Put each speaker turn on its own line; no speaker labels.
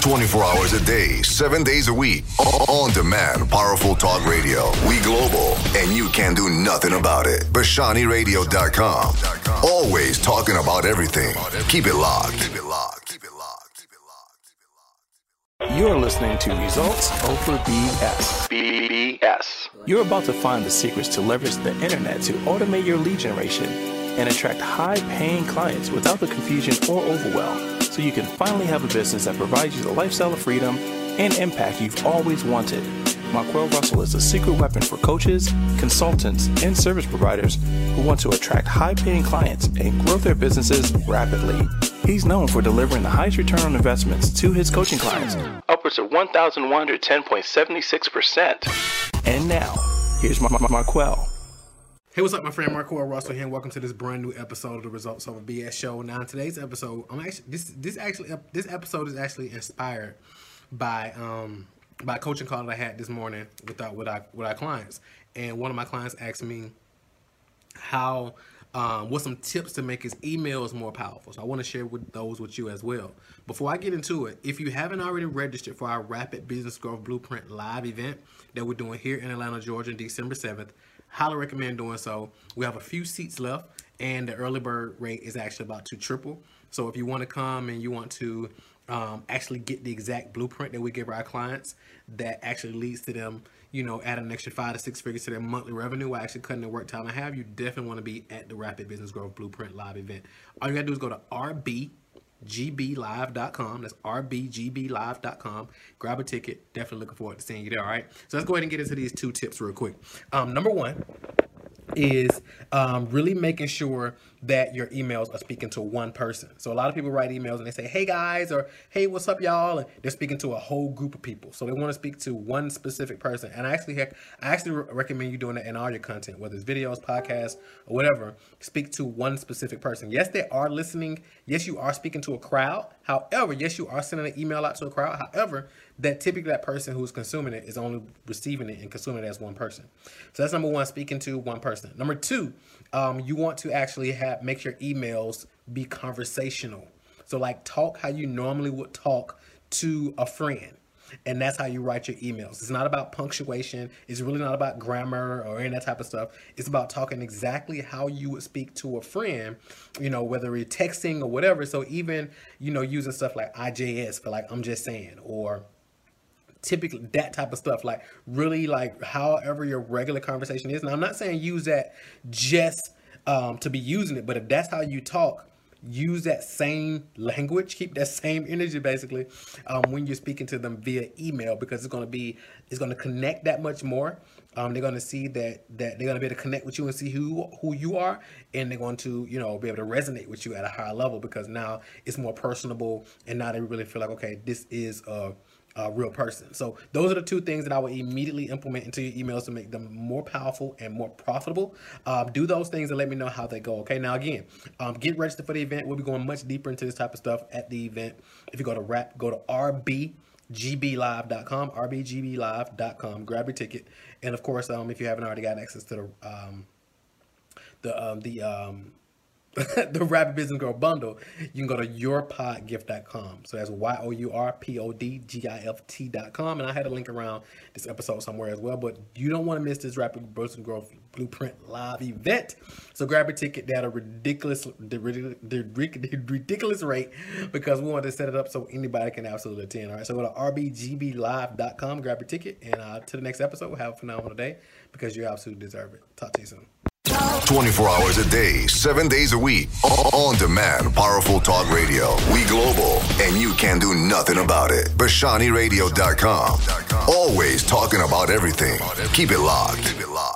24 hours a day, 7 days a week. On demand, powerful talk radio. We global, and you can't do nothing about it. BashaniRadio.com. Always talking about everything. Keep it locked. Keep it locked. Keep it locked. Keep it locked.
You're listening to Results Over BS. BS. You're about to find the secrets to leverage the internet to automate your lead generation and attract high-paying clients without the confusion or overwhelm, so you can finally have a business that provides you the lifestyle of freedom and impact you've always wanted. Marquel Russell is a secret weapon for coaches, consultants, and service providers who want to attract high-paying clients and grow their businesses rapidly. He's known for delivering the highest return on investments to his coaching clients, upwards of 1,110.76%. And now, here's Marquel.
Hey, what's up, my friend Marquel Russell here, and welcome to this brand new episode of the Results Over BS show. Now, in today's episode, this episode is actually inspired by a coaching call that I had this morning with our clients, and one of my clients asked me what some tips to make his emails more powerful. So I want to share those with you as well. Before I get into it, if you haven't already registered for our Rapid Business Growth Blueprint live event that we're doing here in Atlanta, Georgia, December 7th, highly recommend doing so. We have a few seats left, and the early bird rate is actually about to triple. So if you want to come and you want to actually get the exact blueprint that we give our clients that actually leads to them, add an extra 5 to 6 figures to their monthly revenue while actually cutting the work time I have, you definitely want to be at the Rapid Business Growth Blueprint live event. All you got to do is go to rbgblive.com. That's rbgblive.com. Grab a ticket. Definitely looking forward to seeing you there, all right? So let's go ahead and get into these 2 tips real quick. Number 1 is really making sure that your emails are speaking to one person. So a lot of people write emails and they say, hey guys, or hey, what's up y'all? And they're speaking to a whole group of people. So they want to speak to one specific person. And I actually recommend you doing that in all your content, whether it's videos, podcasts, or whatever. Speak to one specific person. Yes, they are listening. Yes, you are speaking to a crowd. However, yes, you are sending an email out to a crowd. However, that person who's consuming it is only receiving it and consuming it as one person. So that's number 1, speaking to one person. Number 2, you want to actually make your emails be conversational. So like talk how you normally would talk to a friend. And that's how you write your emails. It's not about punctuation. It's really not about grammar or any of that type of stuff. It's about talking exactly how you would speak to a friend, whether you're texting or whatever. So even, using stuff like IJS for like, I'm just saying, or typically that type of stuff, like really like however your regular conversation is. Now, I'm not saying use that just to be using it, but if that's how you talk, use that same language, keep that same energy basically when you're speaking to them via email, because it's going to connect that much more. They're going to see that they're going to be able to connect with you and see who you are, and they're going to be able to resonate with you at a higher level, because now it's more personable, and now they really feel like, okay, this is a real person. So those are the 2 things that I would immediately implement into your emails to make them more powerful and more profitable. Do those things and let me know how they go. Okay. Now again, get registered for the event. We'll be going much deeper into this type of stuff at the event. If you go to rbgblive.com, rbgblive.com, grab your ticket. And of course, if you haven't already gotten access to the Rapid Business Growth Bundle, you can go to yourpodgift.com. So that's yourpodgift.com. And I had a link around this episode somewhere as well. But you don't want to miss this Rapid Business Growth Blueprint live event. So grab a ticket at a ridiculous rate, because we want to set it up so anybody can absolutely attend. All right. So go to rbgblive.com, grab your ticket, and to the next episode, have a phenomenal day, because you absolutely deserve it. Talk to you soon.
24 hours a day, 7 days a week. On demand, powerful talk radio. We global, and you can't do nothing about it. BashaniRadio.com. Always talking about everything. Keep it locked. Keep it locked.